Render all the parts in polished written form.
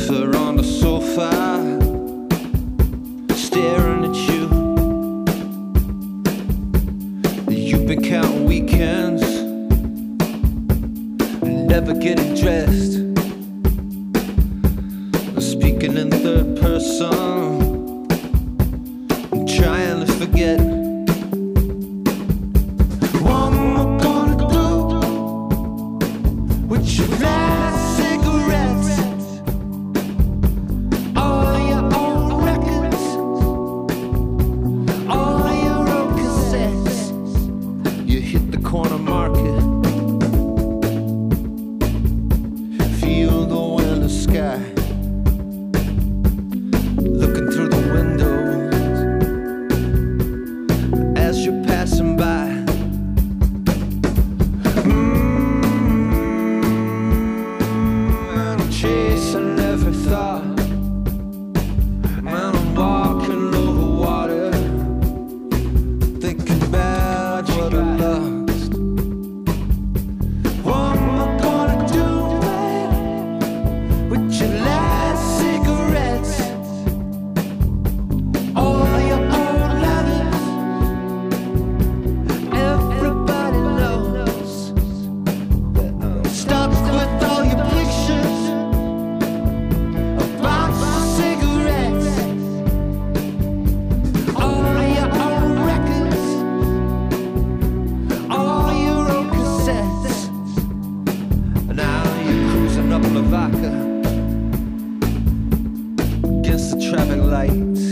her on the sofa, staring at you. You've been counting weekends, never getting dressed, speaking in third person, trying to forget. What am I gonna do with your last cigarettes? All your old records, all your old cassettes. You hit the corner market, feel the winter sky, looking through the windows as you're passing by. I'm chasing every thought, and I'm walking over water, thinking about what I lost. What am I gonna do, babe, with your last cigarettes? All your old letters, everybody knows that I'm stuck with all your pictures, a box of cigarettes, all your old records, all your old cassettes. Now you're cruising up Lavaca against the traffic lights.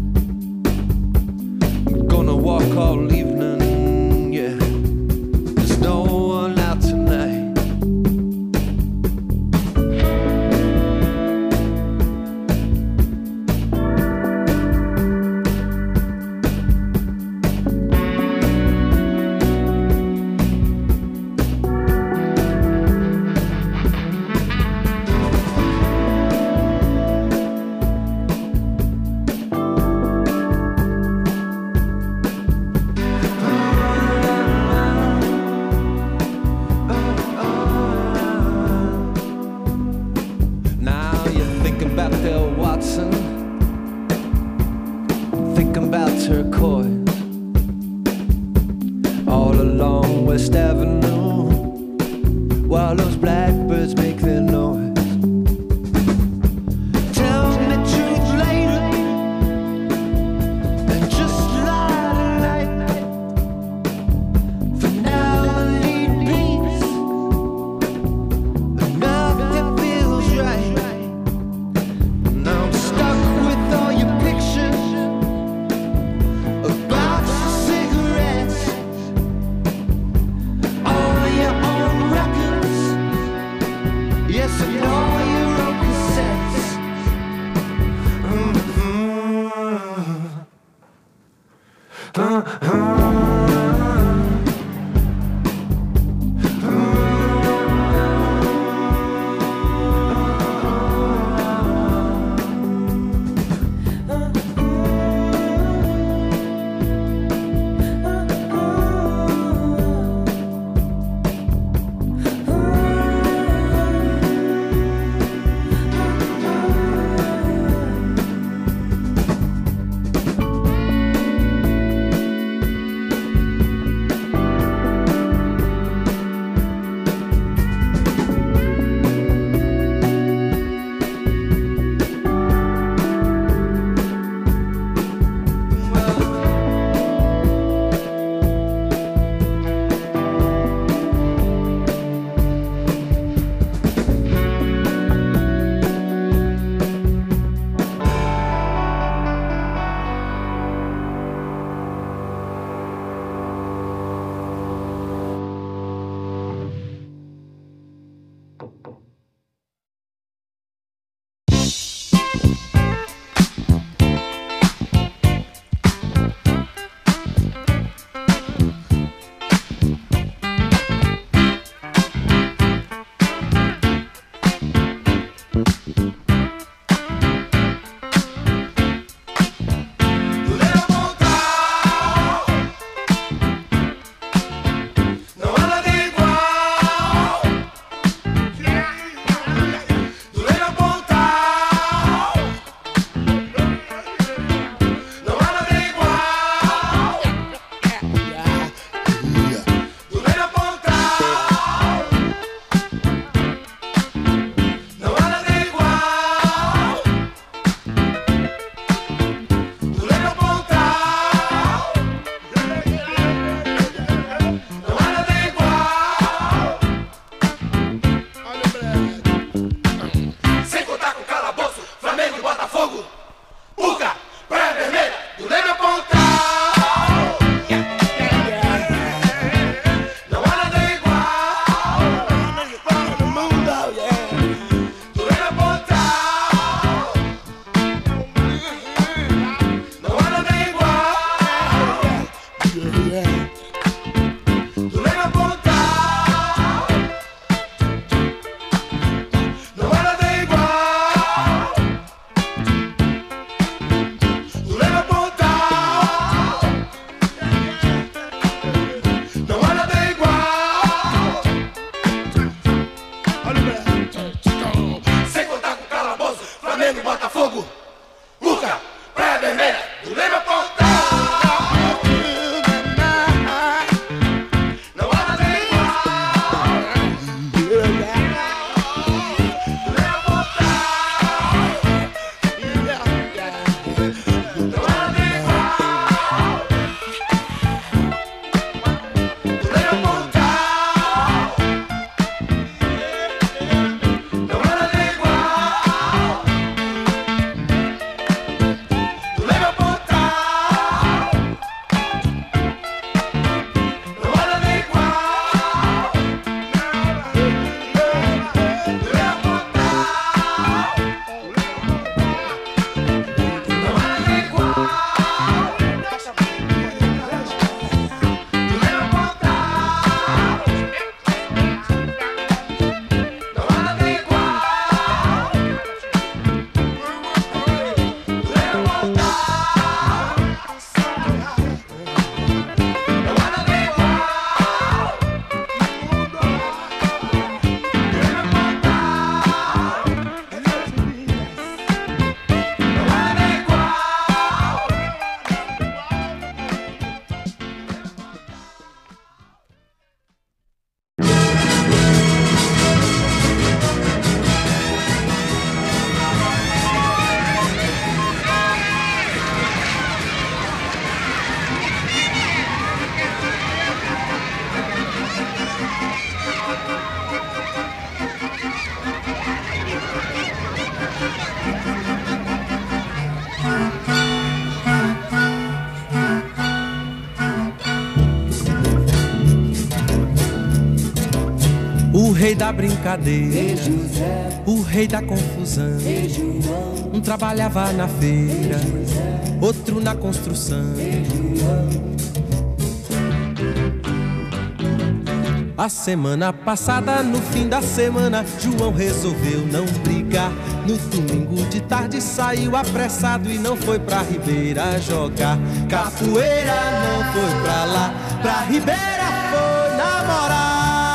Gonna walk all evening, yeah. There's no one out tonight. Now you're thinking about Bill Watson, thinking about turquoise, all along West Avenue, while those blackbirds make their noise. Tell me the truth later, and just lie tonight. For now I need peace, and nothing feels right. Now I'm stuck with all your pictures, a box of cigarettes, all your own records, yes, and all your own cassettes. Vendo Botafogo, Luca, Praia Vermelha, do Leme Pontal. Não há nada igual. Do Leme Pontal. Não há nada igual. Do Leme Pontal. Não há nada igual. Do Leme Pontal. Não há nada igual. Do Leme Pontal. Não há nada igual. Do Leme Pontal. Não há nada igual. Do Leme Pontal. Não há nada igual. Do Leme Pontal. Não há nada igual. O rei da brincadeira, o rei da confusão. Um trabalhava na feira, outro na construção. A semana passada, no fim da semana, João resolveu não brigar. No domingo de tarde saiu apressado e não foi pra Ribeira jogar capoeira, não foi pra lá, pra Ribeira foi namorar.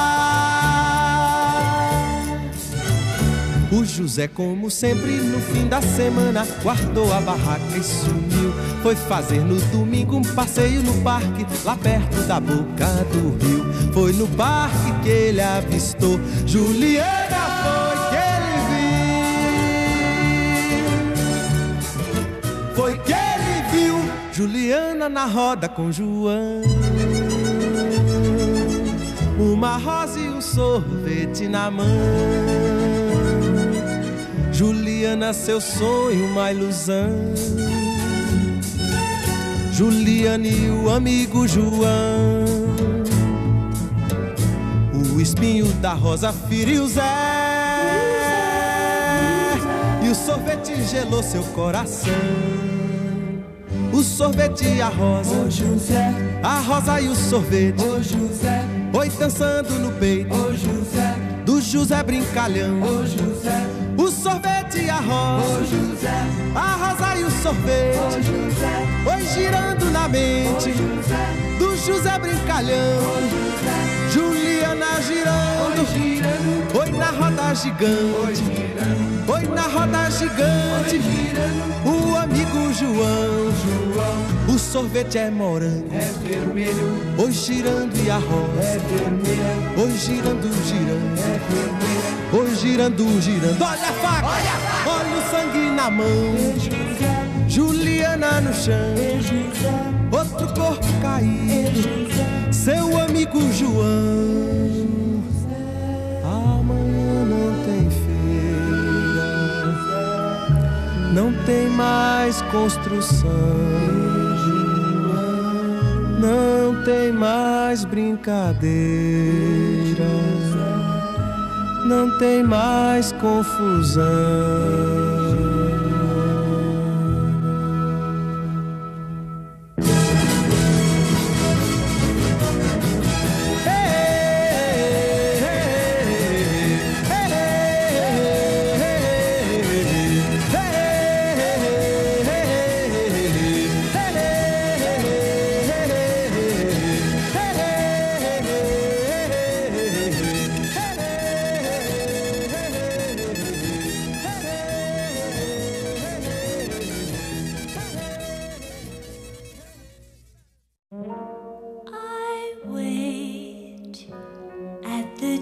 O José, como sempre, no fim da semana, guardou a barraca e sumiu. Foi fazer no domingo um passeio no parque, lá perto da boca do rio. Foi no parque que ele avistou Juliana, foi que ele viu. Foi que ele viu Juliana na roda com João. Uma rosa e um sorvete na mão. Juliana, seu sonho, uma ilusão. Juliana e o amigo João. O espinho da rosa feriu Zé, e o sorvete gelou seu coração. O sorvete e a rosa, Ô José, a rosa e o sorvete, ô José, oi dançando no peito ô José, do José brincalhão. ô José, O sorvete e a ô rosa, José, a rosa e o ô sorvete, José, oi girando na ô mente José, do José brincalhão. ô José, Juliana girando, girando, oi na roda gigante, girando, oi na roda gigante, girando, o amigo João. João, O sorvete é morango, é vermelho, oi girando e a rosa, é vermelha, oi girando, girando, é vermelha, oi girando, girando. Olha a faca, olha o sangue na mão. José, Juliana no chão, José, outro corpo caído, José, seu amigo João. Amanhã não tem feira, não tem mais construção, não tem mais brincadeira, não tem mais confusão.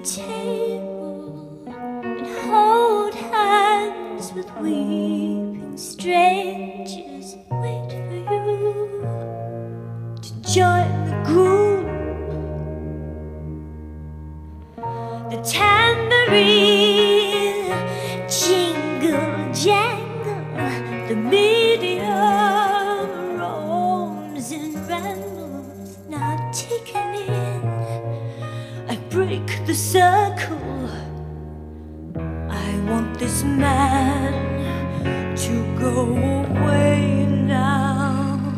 table and hold hands with weeping strangers. Wait for you to join the group. The tambourine jingle jangle, the medium roams and rambles, not taken in. I break the circle. I want this man to go away now.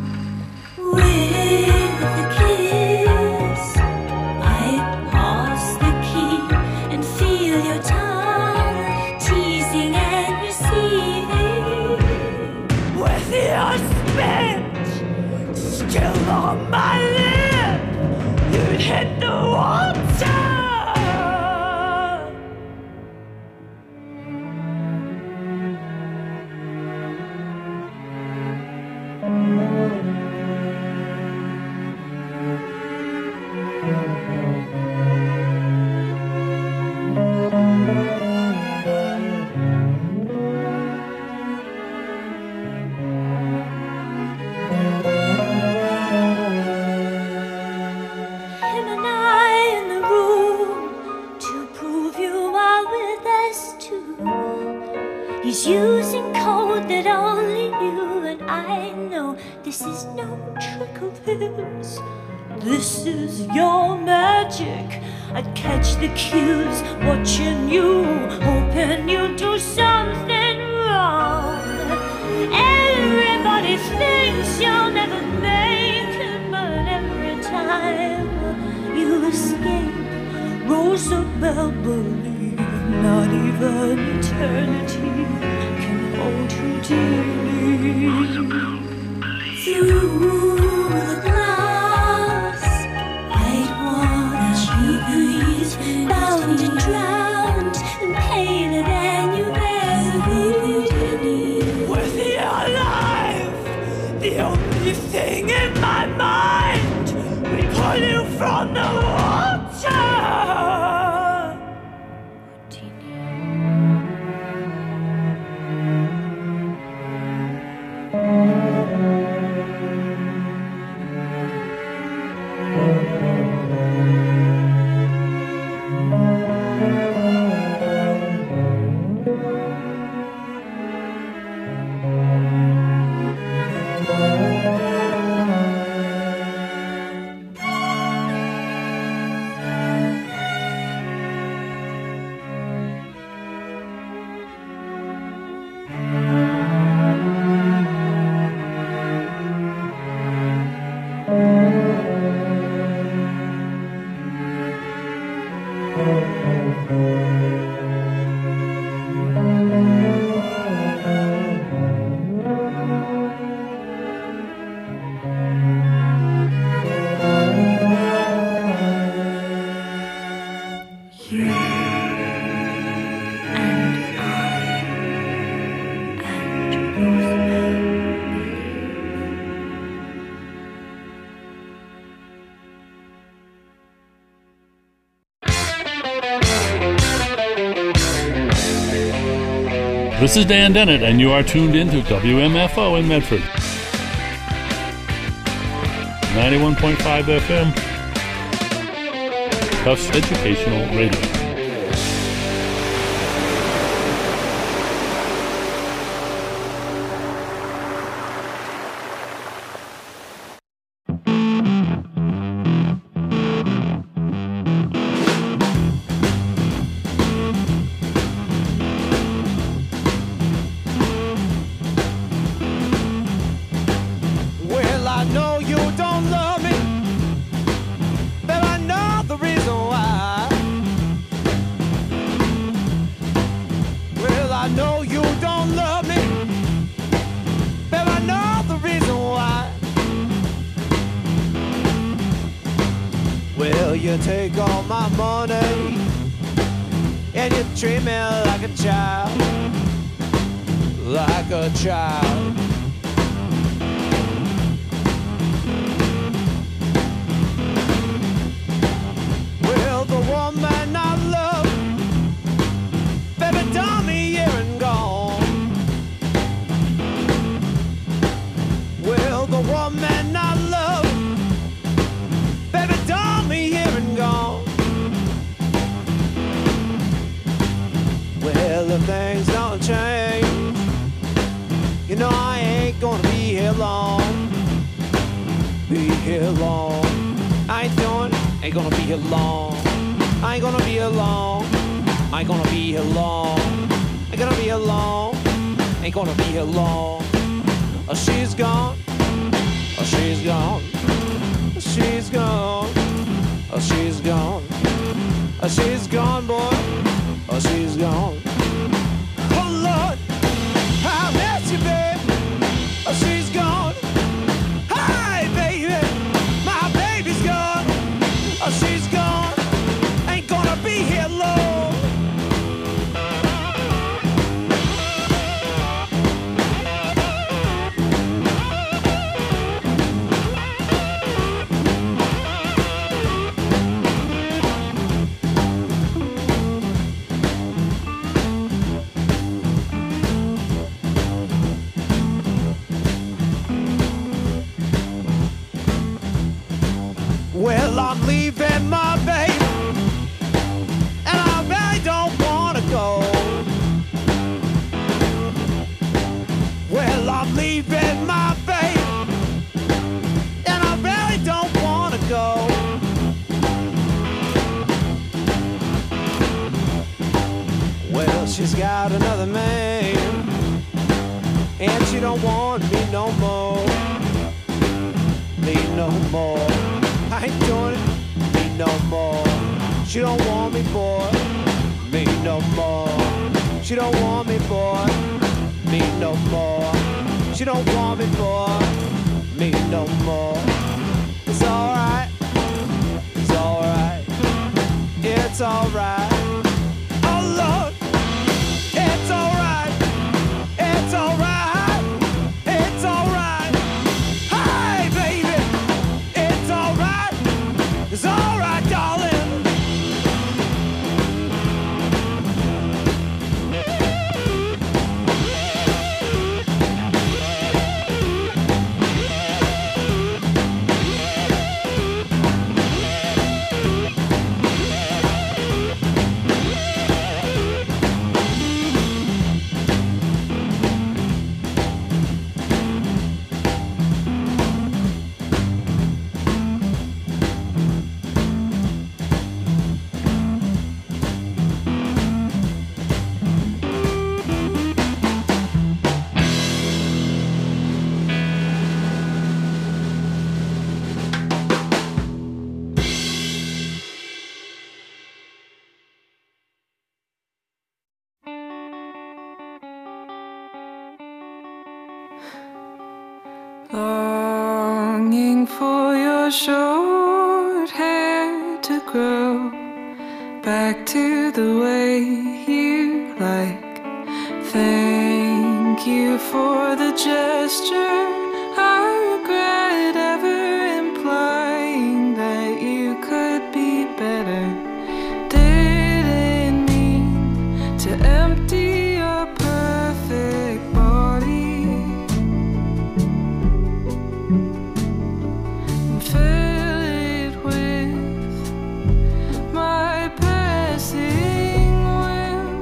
With a kiss, I pass the key and feel your tongue teasing and receiving. With your spit still on my lip, you'd hit the water. Him and I in the room to prove you are with us too. He's using code that only you and I know. This is no trick of his. This is your magic. I'd catch the cues, watching you, hoping you do something wrong. Everybody thinks you'll never make it, but every time you escape, Rosabelle, believe not even eternity can hold you dearly. Through the glass, white water, cheap breeze, bound and drowned, and paler than you've ever been. With your life, the only thing in my mind, we pull you from the water. What do you This is Dan Dennett, and you are tuned into WMFO in Medford. 91.5 FM. Tufts Educational Radio. Well, I know you don't love me, but I know the reason why. Well, I know you don't love me, but I know the reason why. Well, you take all my money and you treat me like a child, like a child. Well, the woman I love long. Be here long. I ain't doing it. Ain't gonna be here long. I ain't gonna be here long. I ain't gonna be here long. Ain't gonna be here long. Ain't gonna be here long. Oh, she's gone. Oh, she's gone. She's gone. Oh, she's gone. Oh, she's gone, boy. Oh, she's gone. Oh, Lord, I miss you, babe. Oh, she's gone. Hi, baby. My baby's gone. Oh, she's gone. Ain't gonna be here long. Well, I'm leaving my baby, and I really don't wanna go. Well, I'm leaving my baby, and I really don't wanna go. Well, she's got another man, and she don't want me no more. Me no more. I ain't doing it, me no more. She don't want me, boy, me no more. She don't want me, boy, me no more. She don't want me, boy, me no more. It's alright, it's alright, it's alright. Oh Lord, it's alright, it's alright, it's alright. Hi, baby, it's alright. It's alright, darling. Longing for your short hair to grow back to the way you like. Thank you for the gesture. I regret ever implying that you could be better. Didn't mean to empty your perfect body. Fill it with my passing whim.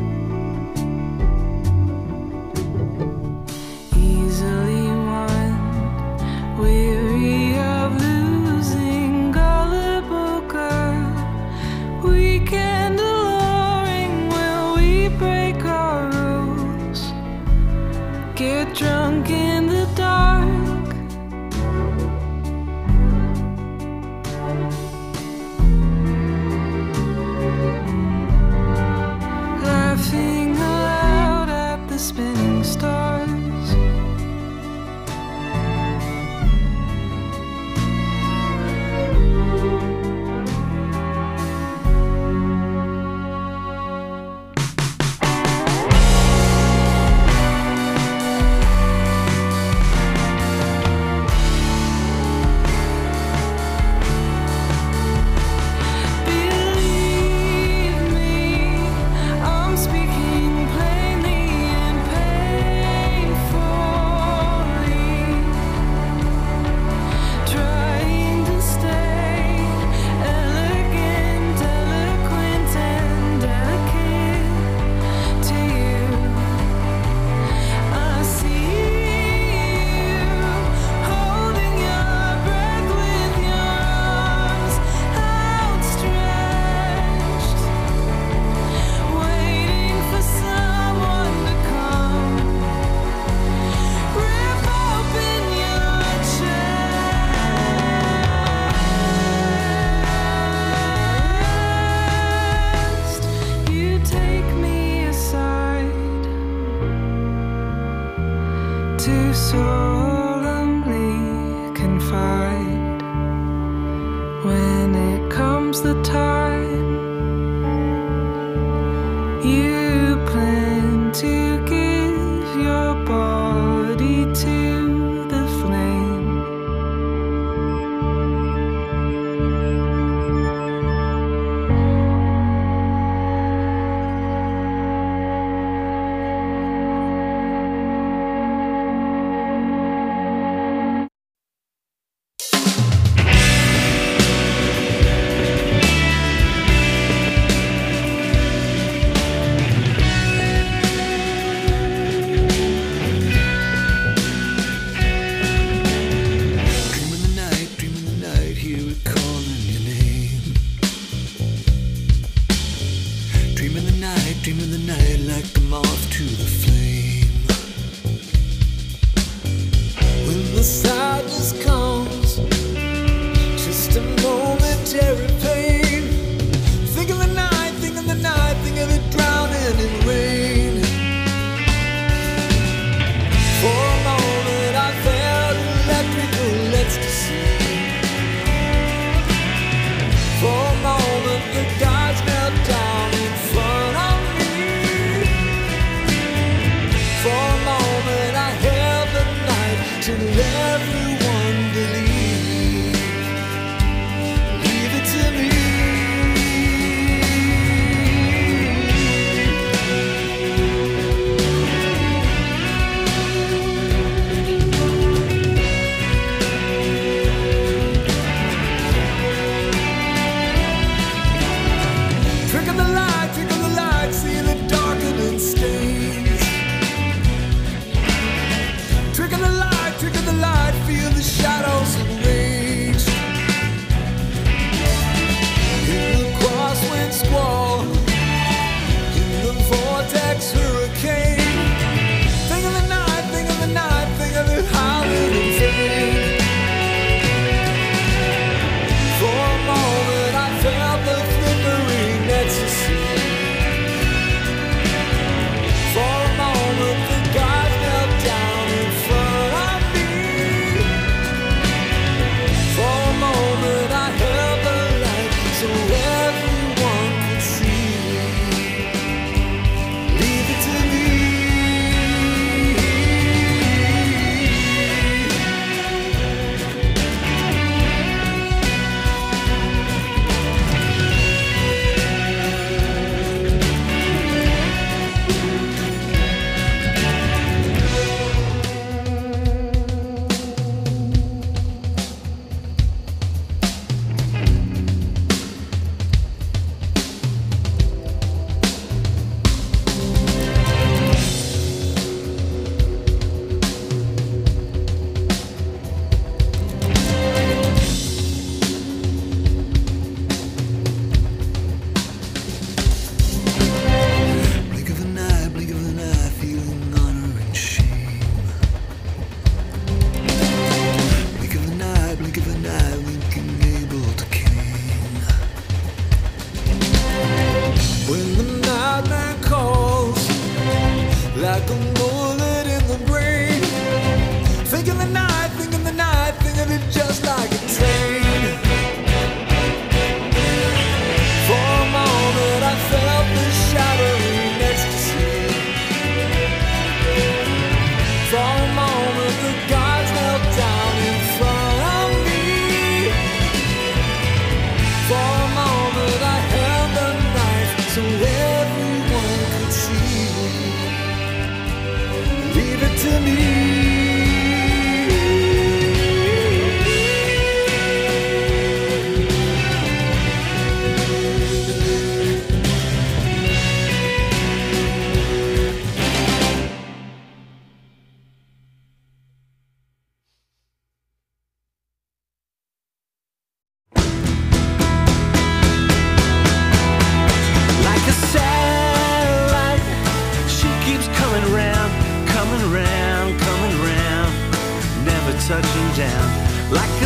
Easily won, weary of losing, gullible girl. Weekend alluring, will we break our rules? Get drunk in the dark. Laughing aloud at the spinning stars. Believe me, I'm speaking plainly and painfully. to solemnly confide when it comes the time you plan to give your body to the flame. touching down like a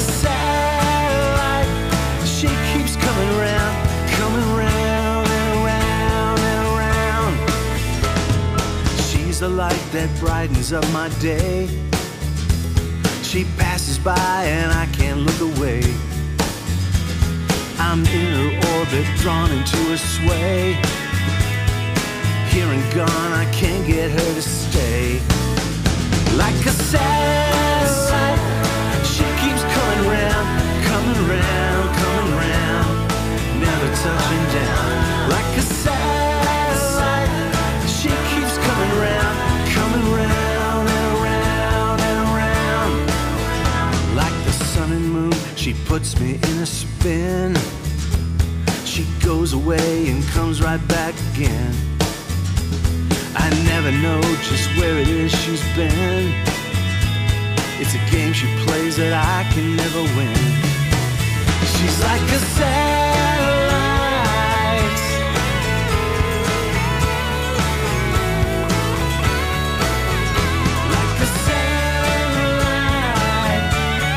satellite. She keeps coming round and around and around and around. She's a light that brightens up my day. She passes by and I can't look away. I'm in her orbit, drawn into her sway. Here and gone, I can't get her to stay. Like a satellite, she keeps coming round, coming round, coming round, never touching down. Like a satellite, she keeps coming round, coming round and around and around. Like the sun and moon, she puts me in a spin. She goes away and comes right back again. I never know just where it is she's been. It's a game she plays that I can never win. She's like a satellite. Like a satellite.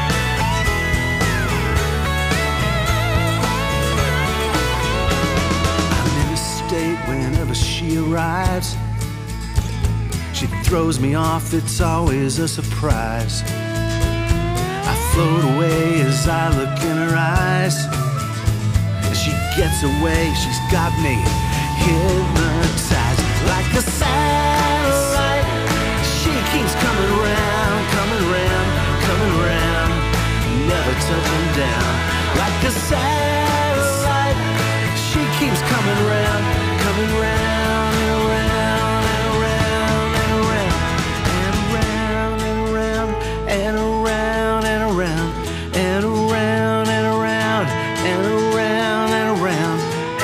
I'm in a state whenever she arrives. She throws me off, it's always a surprise. I float away as I look in her eyes. As she gets away, she's got me hypnotized. Like a satellite, she keeps coming round, coming round, coming round, never touching down. Like a satellite, she keeps coming round, coming round and around and around and around and around and around and around and around and around and around and around and around.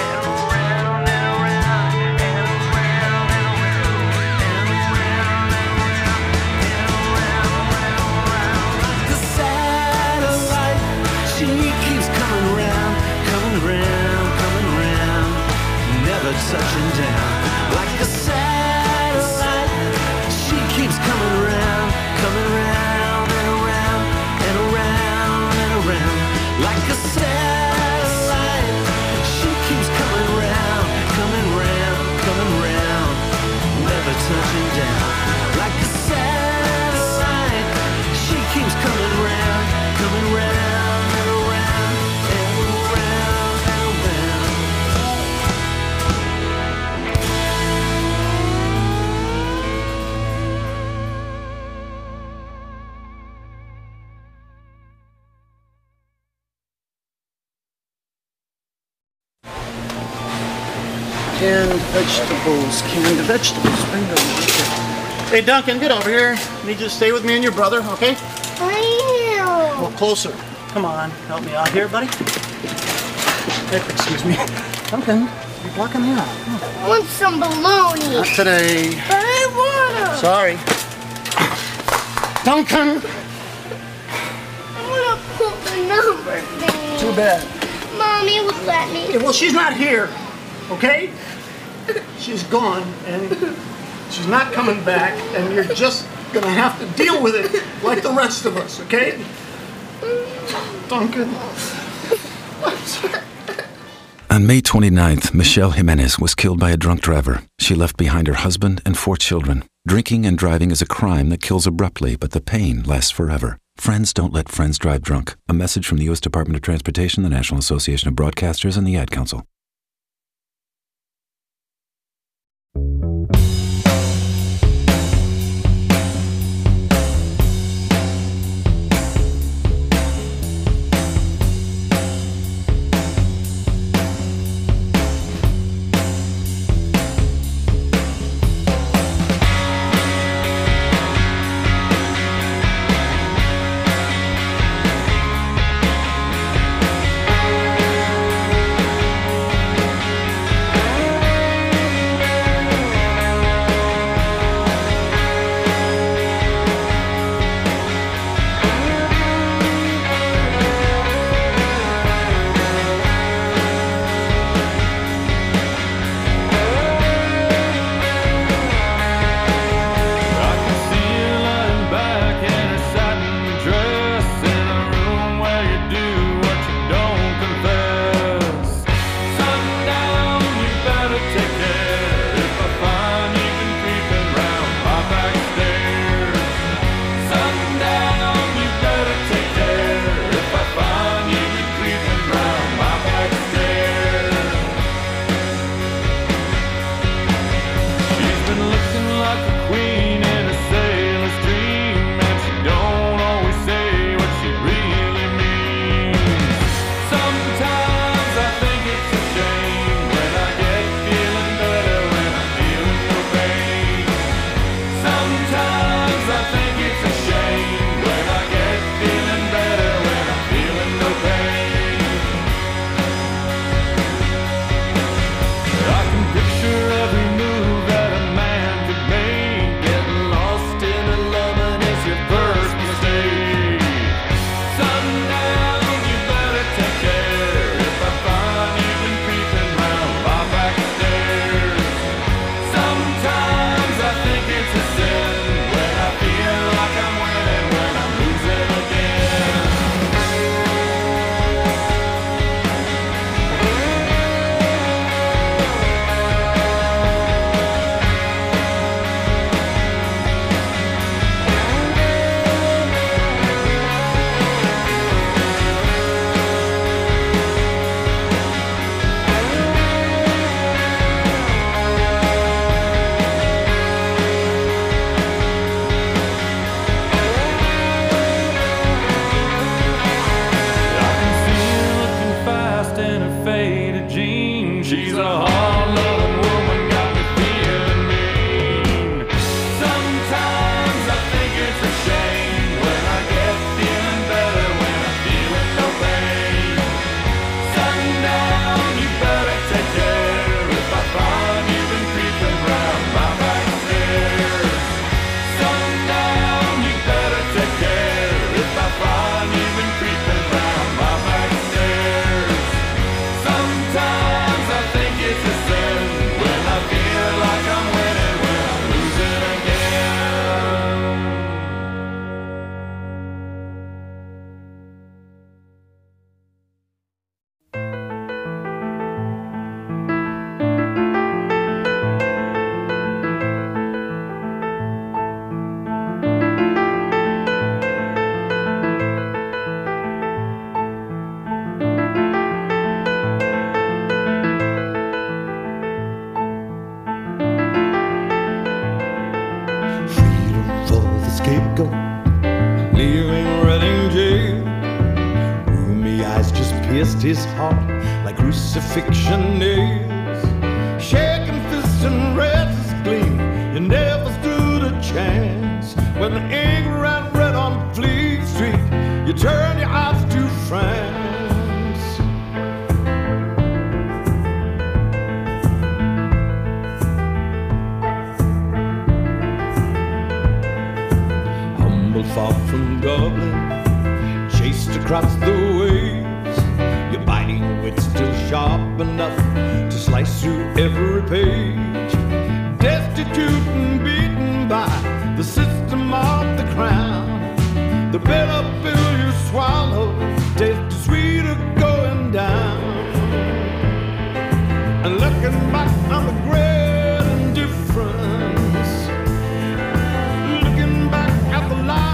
The satellite, she keeps coming round, coming round, coming round, never touching down. Like a satellite, she keeps coming round, coming round and around and around and around. Like a satellite, she keeps coming round, coming round, coming round, never touching down. Like a satellite, she keeps coming round, coming round and around and around and around. Canned vegetables. Bingo. Hey, Duncan, get over here. I need you to stay with me and your brother, okay? Well, closer. Come on, help me out here, buddy. Hey, excuse me. Duncan, you're blocking me out. I want some bologna. Not today. But I want them. Sorry. Duncan! I want to put the number thing. Too bad. Mommy would let me. Yeah, well, she's not here, okay? She's gone, and she's not coming back, and you're just gonna have to deal with it like the rest of us, okay? Duncan. On May 29th, Michelle Jimenez was killed by a drunk driver. She left behind her husband and 4 children. Drinking and driving is a crime that kills abruptly, but the pain lasts forever. Friends don't let friends drive drunk. A message from the U.S. Department of Transportation, the National Association of Broadcasters, and the Ad Council. scapegoat, leaving Reading jail. Roomy eyes just pierced his heart like crucifixion nails. Shaking fists and restless gleam, you never stood a chance. When the ink ran red on Fleet Street, you turned your eyes to France. Far from Dublin, chased across the waves, your biting wit still sharp enough to slice through every page. Destitute and beaten by the system of the crown, the bitter pill you swallow tastes sweeter going down. And looking back on the great indifference, looking back at the life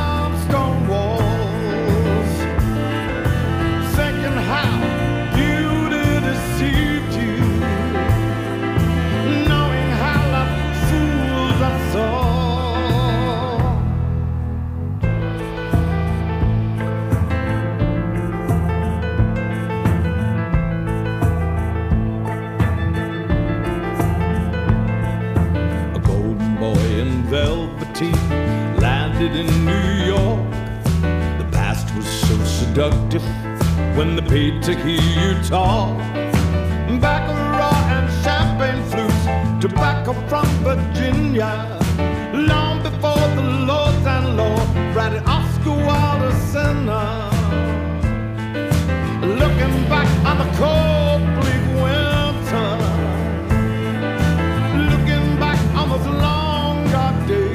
landed in New York. The past was so seductive when they paid to hear you talk. Baccarat and champagne flutes, tobacco from Virginia. Long before the Lords and Lord writing Oscar Wilde sinner. Looking back on the cold bleak winter, looking back on those long dark days.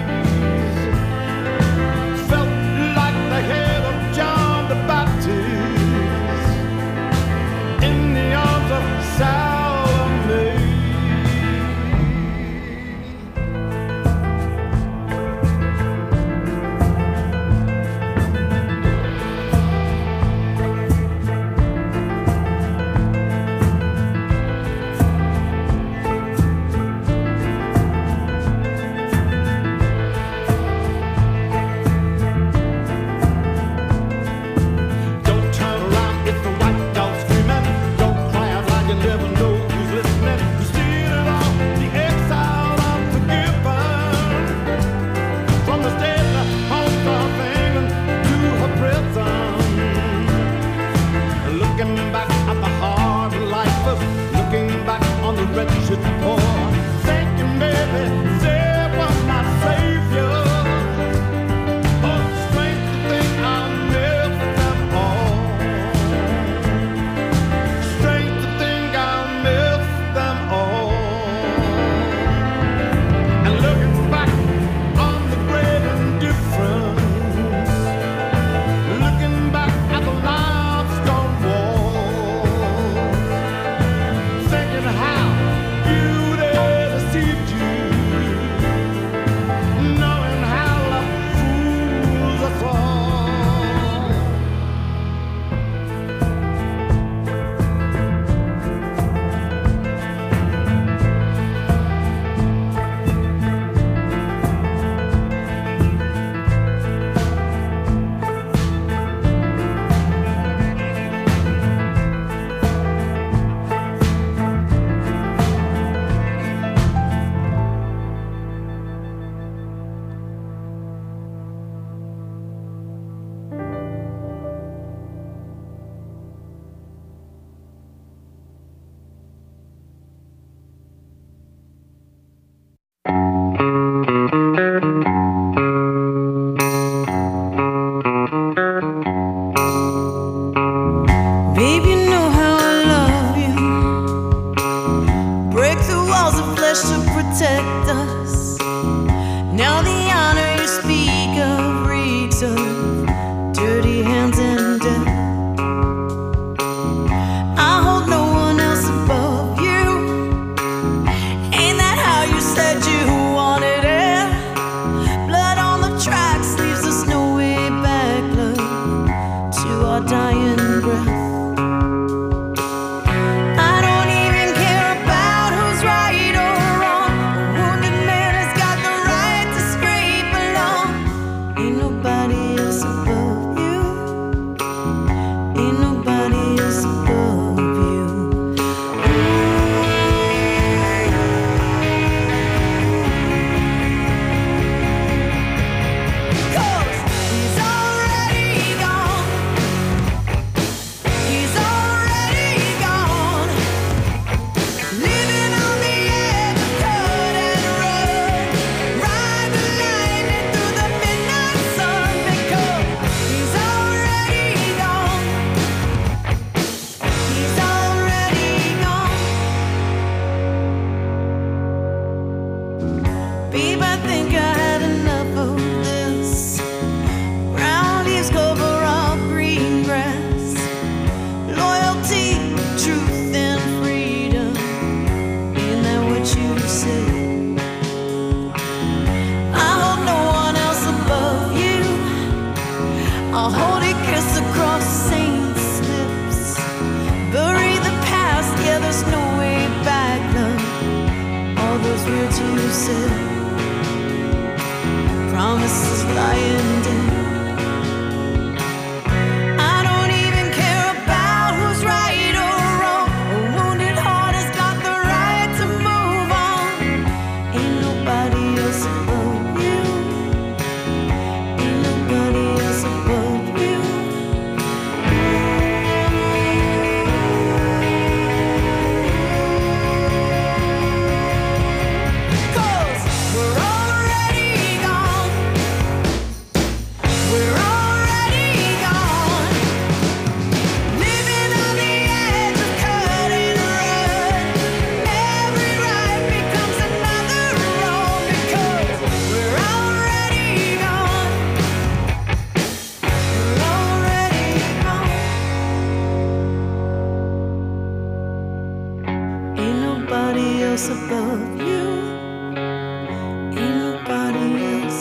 The head of John the Baptist in the arms of Salome. A holy kiss across saints' lips. Bury the past, yeah, there's no way back, love. All those words you said, promises lying dead. I don't even care about who's right or wrong. A wounded heart has got the right to move on. Ain't nobody else above you. Ain't nobody else above you. 'Cause we're already gone. We're already gone. Living on the edge of cut and run. Every right becomes another wrong because we're already gone. We're already gone. Ain't nobody else above you. Ain't nobody else.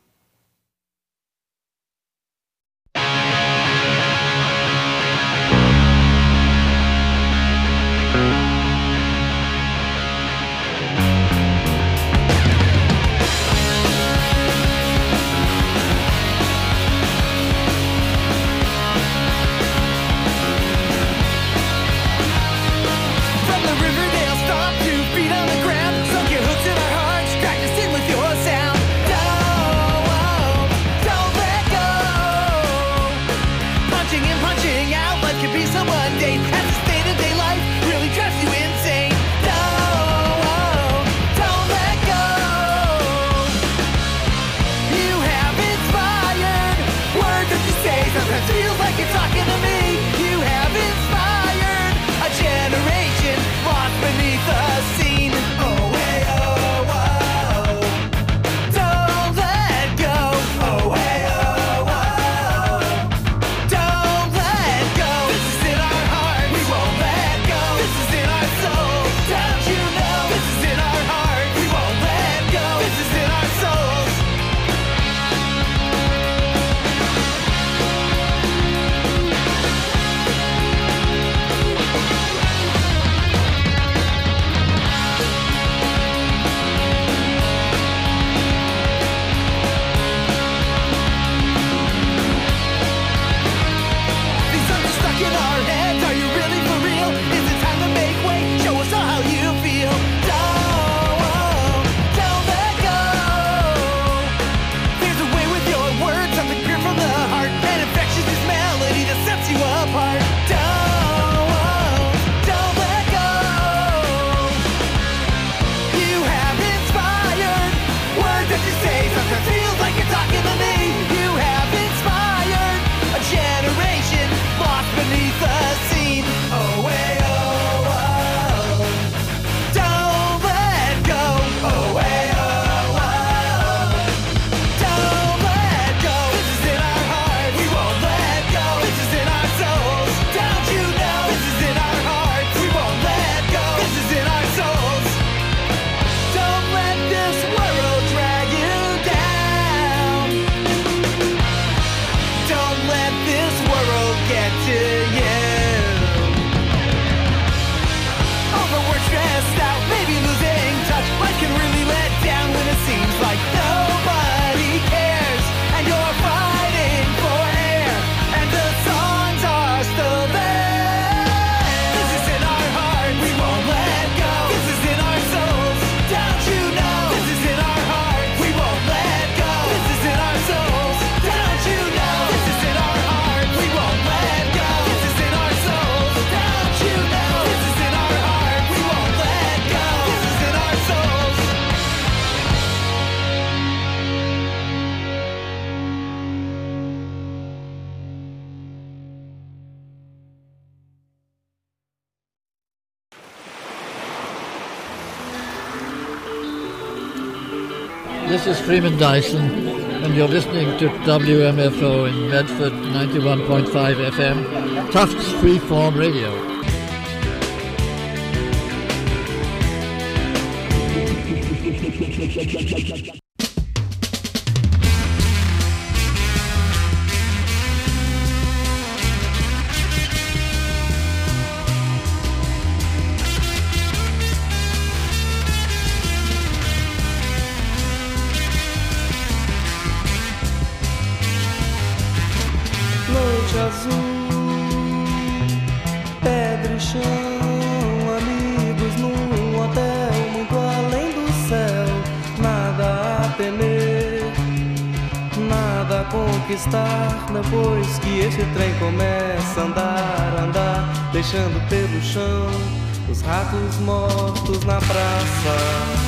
From the Riverdale stop, 2 feet on the ground, sunk your hooks in our hearts, dragged us in with your sound. Don't let go. Punching in, punching out, life can be so mundane. As this day-to-day life really drives you insane. Don't let go. You have inspired words that you say sometimes feels like you're talking to me. You have inspired a generation lost beneath the scene. Oh, hey, oh, oh. Don't let go. Oh, hey, oh, oh. Don't let go. This is in our heart. We won't let go. This is in our soul. Don't you know? This is in our heart. We won't let go. This is in our souls. These songs are stuck in our heads. Are you really for real? Is it time to make way? Show us all how you feel. Don't let go. There's a way with your words, something pure from the heart, an infectious melody that sets you apart. Don't let go. You have inspired words that you say sometimes feels like you're talking to me. You have inspired a generation lost beneath the scene. Oh, hey, oh, oh. Don't let go. Oh, hey, oh, oh. Don't let go. This is in our hearts. We won't let go. This is in our souls. Don't you know? This is in our hearts. We won't let go. This is in our souls. Don't let this world drag you down. Don't let this world get to you. Overworked, stressed out, maybe losing touch. Life can really let down when it seems like nobody cares. And you're fighting for air, and the songs are still there. This is in our heart, we won't let go. This is in our souls, don't you know? This is in our heart, we won't let go. This is in our souls, don't you know? This is in our heart, we won't let go. This is in our souls, don't you know? This is in our heart, we won't let go. This is in our souls. This is Freeman Dyson, and you're listening to WMFO in Medford 91.5 FM, Tufts Freeform Radio. noite azul, pedra e chão, amigos num hotel muito além do céu. Nada a temer, nada a conquistar, depois que esse trem começa a andar, deixando pelo chão os ratos mortos na praça.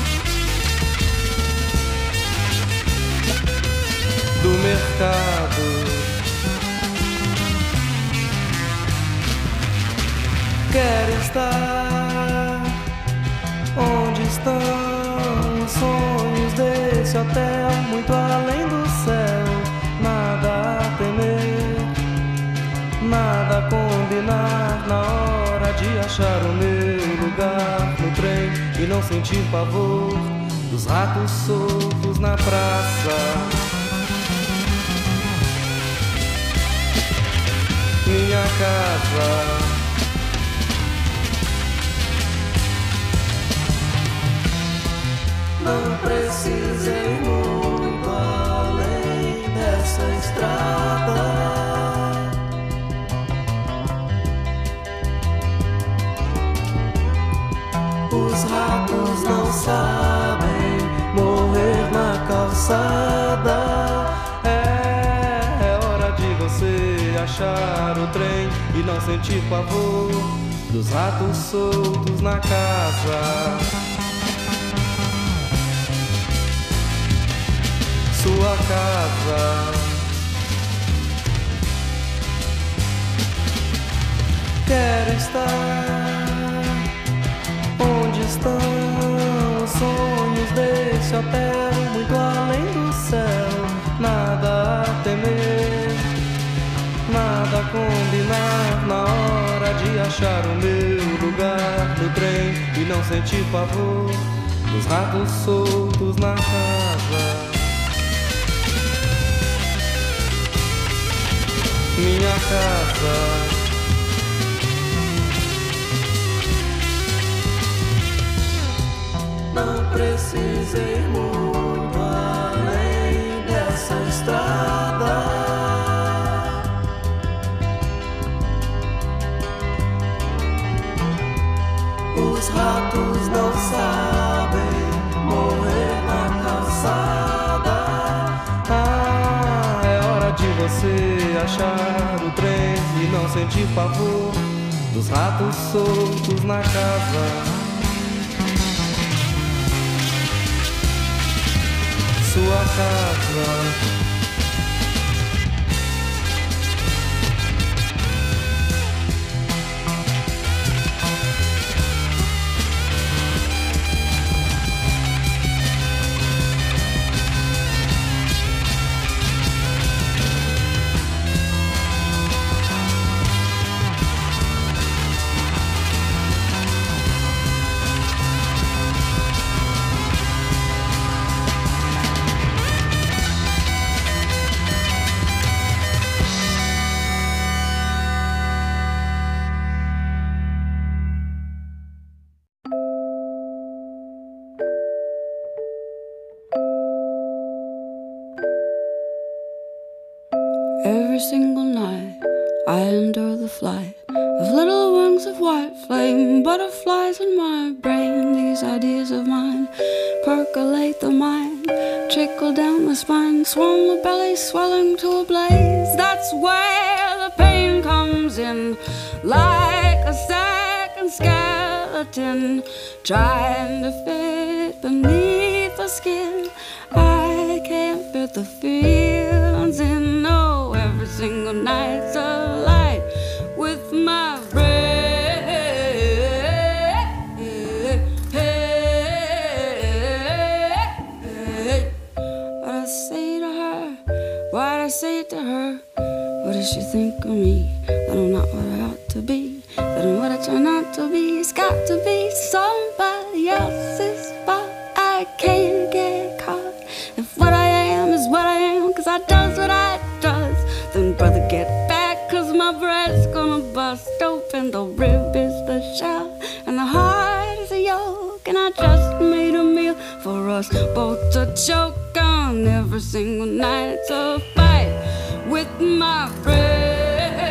Do mercado, quero estar onde estão os sonhos desse hotel, muito além do céu. Nada a temer, nada a combinar, na hora de achar o meu lugar no trem e não sentir pavor dos ratos soltos na praça. Minha casa, não precisa ir muito além dessa estrada. Os ratos não sabem morrer na calçada. É hora de você achar o trem e não sentir pavor dos ratos soltos na casa. Sua casa, quero estar onde estão os sonhos desse hotel, muito além do céu. Nada a temer, nada a combinar, na hora de achar o meu lugar no trem e não sentir pavor dos ratos soltos na casa. Minha casa, não precisa ir muito além dessa estrada. Os ratos não sabem morrer na calçada. É hora de você achar o trem e não sentir pavor dos ratos soltos na casa. Sua casa, every single night I endure the flight of little wings of white flame, butterflies in my brain. These ideas of mine percolate the mind, trickle down the spine, swell the belly, swelling to a blaze. That's where the pain comes in, like a second skeleton trying to fit beneath the skin. I can't fit the feelings in, no. Every single night's a light with my breath. What I say to her, what I say to her. What does she think of me? That I'm not what I ought to be, that I'm what I turn out to be. It's got to be somebody else's fault. I can't get caught if what I am is what I am, 'cause I does what I does. Then brother, get back, 'cause my breast's gonna bust open. The rib is the shell and the heart is a yolk, and I just made a meal for us both to choke on. Every single night it's a fight with my breath.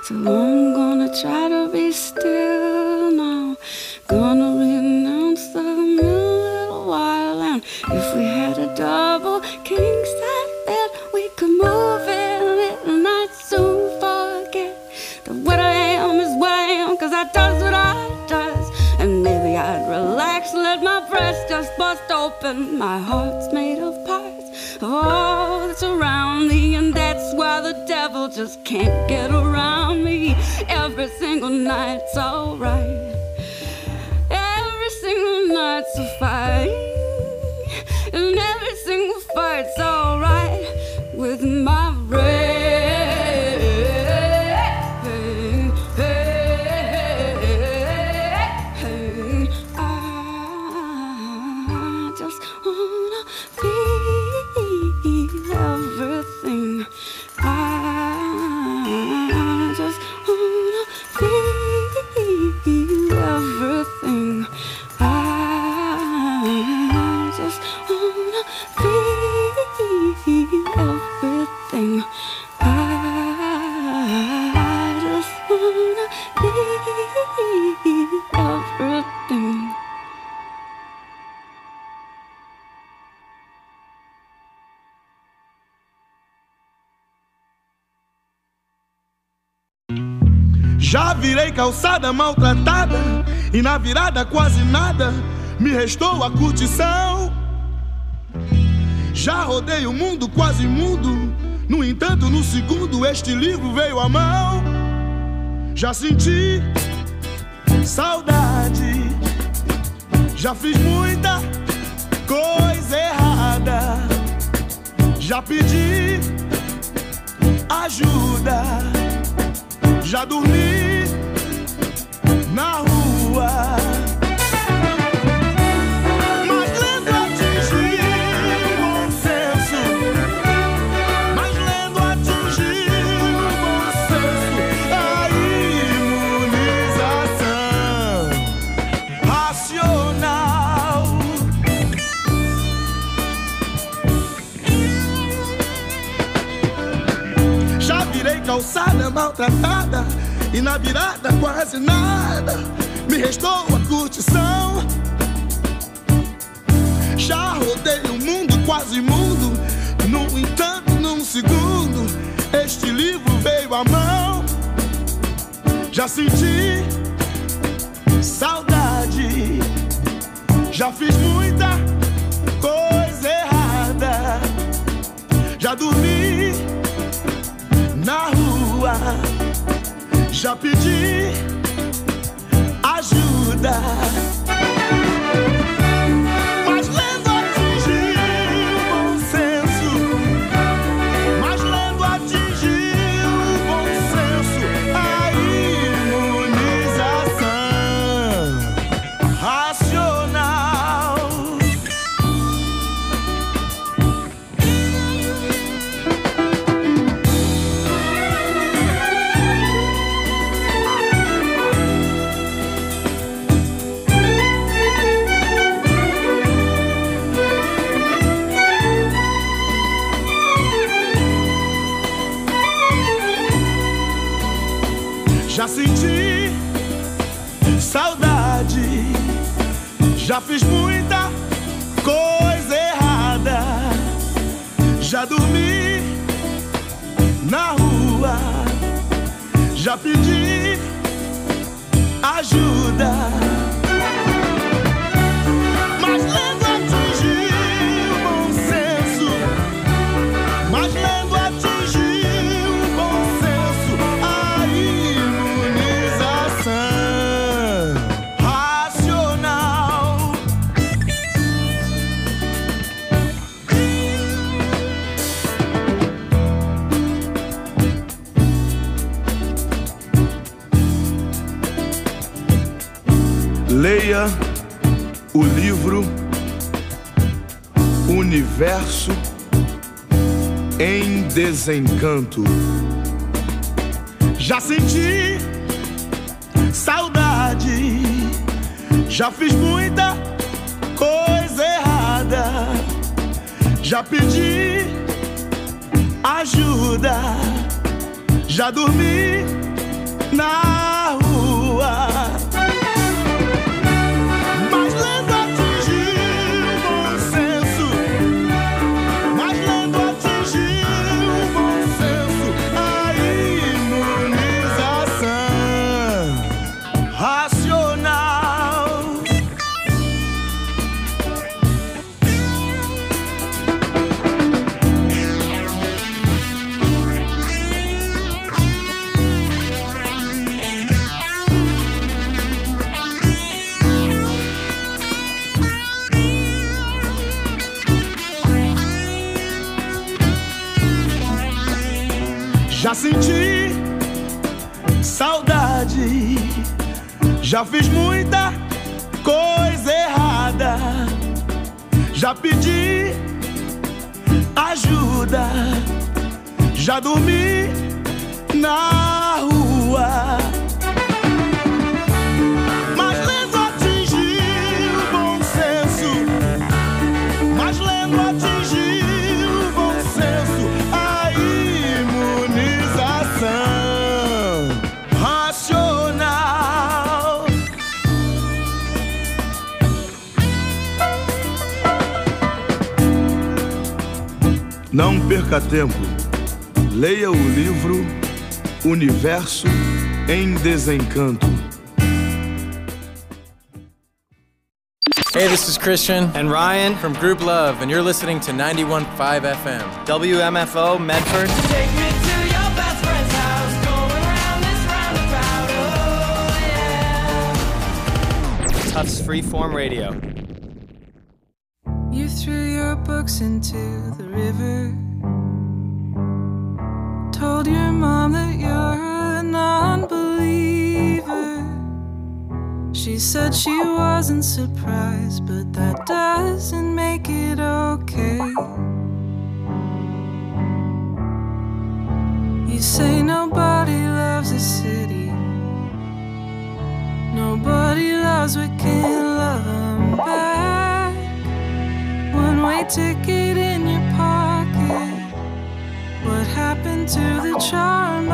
So I'm gonna try to be still now. Gonna renounce the little while. And if we had a double king-size bed, we could move in and I'd soon forget that what I am is what I am, 'cause I does what I does. And maybe I'd relax, let my breast just bust open. My heart's made of parts of all that's around me, and that's why the devil just can't get around me. Every single night's alright. Every single night's a fight. And every single fight's alright with my brain. Já virei calçada maltratada e na virada quase nada me restou a curtição. Já rodei o mundo quase mudo, no entanto no segundo este livro veio à mão. Já senti saudade, já fiz muita coisa errada, já pedi ajuda, já dormi na rua. Mas lendo atingi o bom senso, mas lendo atingi o bom senso, a imunização racional. Já virei calçada maltratada e na virada quase nada me restou a curtição. Já rodei o mundo quase mundo, no entanto num segundo este livro veio à mão. Já senti saudade, já fiz muita coisa errada, já dormi na rua, já pedi ajuda, mas lendo atingi o bom senso, mas lendo atingi o bom senso, a imunização racional. Já senti saudade, já fiz muita coisa errada, já dormi na rua, já pedi ajuda, mas lendo atingi o bom senso, mas lendo atingi o bom senso, a imunização racional. Leia o livro Universo em Desencanto. Já senti saudade, já fiz muita coisa errada, já pedi ajuda, já dormi na rua. Mas lendo atingiu o bom senso, mas lendo atingiu o bom senso, a imunização racional. Já senti saudade, já fiz muita coisa errada, já pedi ajuda, já dormi na rua. Mas lendo atingiu o bom senso, mas lendo atingiu o bom senso, a imunização racional. Não perca tempo, leia o livro Universo em Desencanto. Hey, this is Christian and Ryan from Group Love, and you're listening to 91.5 FM. WMFO Medford. Take me to your best friend's house, going round this roundabout, oh yeah. Tufts Freeform Radio. You threw your books into the river, told your mom that you're a non-believer. She said she wasn't surprised, but that doesn't make it okay. You say nobody loves a city, nobody loves what can love 'em back. One-way ticket in your pocket, what happened to the charm